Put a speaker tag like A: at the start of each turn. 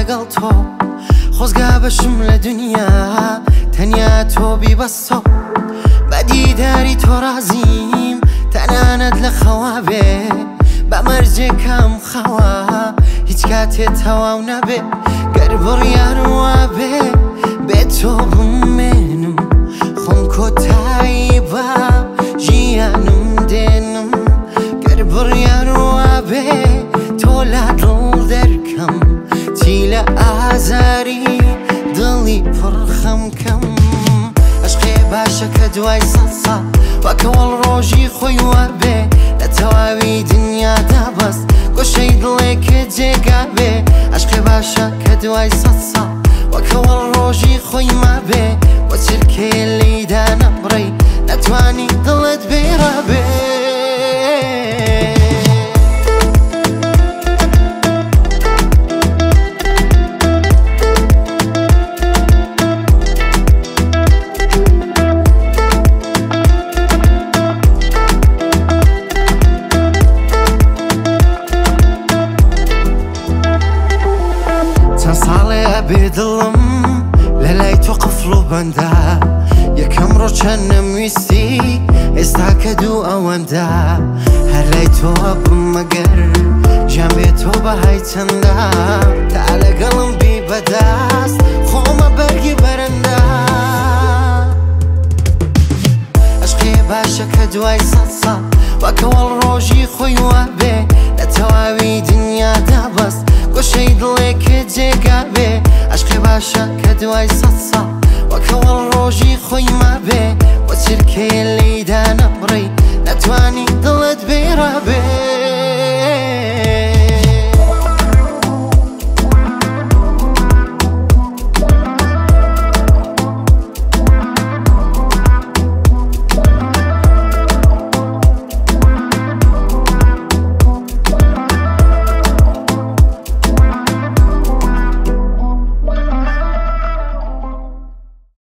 A: لەگەڵ تۆ خۆزگا بەشم لە دنیا تەنیا تۆ بیبەستۆ بە دیداری تۆ رازیم تەنانەت لە خەوا بێ بە مەرجێکم خەوا هیچ کاتێ تەواو نەبێ گەر بڕیار وا بێ بێ تۆ بمێنم خۆم کۆتایی بە ژیانم دێنم گەر بڕیار وا بێ تۆ لە دڵ دەرکەم چی لە ئازاری دڵی پڕخەم کەم عشقێ باشە کە دوای سەد ساڵ وەکەوەڵ ڕۆژی خۆی وا بێ لە تەواوی دنیادا بەست گۆشەی دڵێکە جێگا بێ عشقێ باشە کە دوای سەد ساڵ وەکەوەڵ ڕۆژی خۆی ما بێ بۆ چرکەیە لێیدا نەبڕی نەتوانی دڵت بێرە بێ بێدڵم لە لای تۆ قفڵ و بەندا یەکەم ڕۆ چەند نەمویستی ئێستا کە دوو ئەوەندا هەر لای تۆ بم مەگەر ژیان بێت تۆ بەهای چەندا تا لەگەڵم بی بەدەست خۆمە بەرگی بەرەندا عشقێ باشە کە دوای سەد ساڵ وەکەوەڵ ڕۆژی خۆی وا بێ لە تەواوی دنیادا بەست گۆشەی دڵێکە جێگا بێ عشقێ باشە کە دوای سەد ساڵ وەکەوەڵ ڕۆژی خۆی ما بێ بۆ چرکەیە لێیدا نەبڕی نەتوانی دڵت بێرە بێ